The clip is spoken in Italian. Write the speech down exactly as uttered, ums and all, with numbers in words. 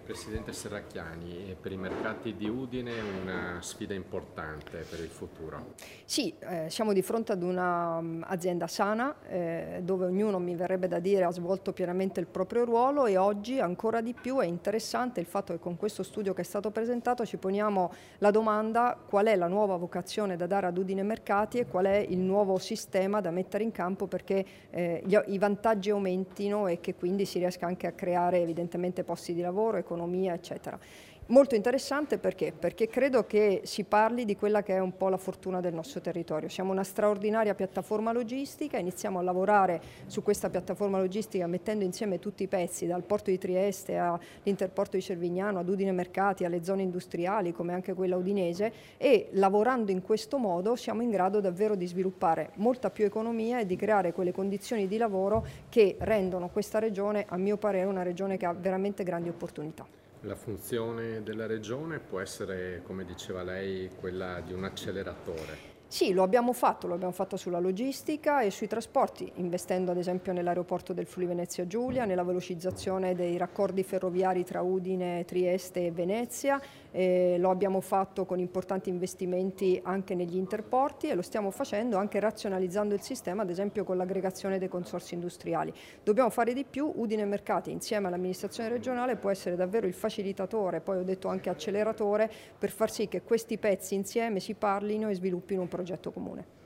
Presidente Serracchiani, e per i mercati di Udine una sfida importante per il futuro. Sì, eh, siamo di fronte ad un'azienda sana eh, dove ognuno, mi verrebbe da dire, ha svolto pienamente il proprio ruolo, e oggi ancora di più è interessante il fatto che con questo studio che è stato presentato ci poniamo la domanda: qual è la nuova vocazione da dare ad Udine Mercati e qual è il nuovo sistema da mettere in campo perché eh, gli, i vantaggi aumentino e che quindi si riesca anche a creare evidentemente posti di lavoro, economia, eccetera. Molto interessante perché? Perché credo che si parli di quella che è un po' la fortuna del nostro territorio. Siamo una straordinaria piattaforma logistica, iniziamo a lavorare su questa piattaforma logistica mettendo insieme tutti i pezzi, dal porto di Trieste all'interporto di Cervignano, ad Udine Mercati, alle zone industriali come anche quella udinese, e lavorando in questo modo siamo in grado davvero di sviluppare molta più economia e di creare quelle condizioni di lavoro che rendono questa regione, a mio parere, una regione che ha veramente grandi opportunità. La funzione della Regione può essere, come diceva lei, quella di un acceleratore. Sì, lo abbiamo fatto, lo abbiamo fatto sulla logistica e sui trasporti, investendo ad esempio nell'aeroporto del Friuli Venezia Giulia, nella velocizzazione dei raccordi ferroviari tra Udine, Trieste e Venezia. Eh, lo abbiamo fatto con importanti investimenti anche negli interporti e lo stiamo facendo anche razionalizzando il sistema, ad esempio con l'aggregazione dei consorzi industriali. Dobbiamo fare di più. Udine Mercati insieme all'amministrazione regionale può essere davvero il facilitatore, poi ho detto anche acceleratore, per far sì che questi pezzi insieme si parlino e sviluppino un progetto comune.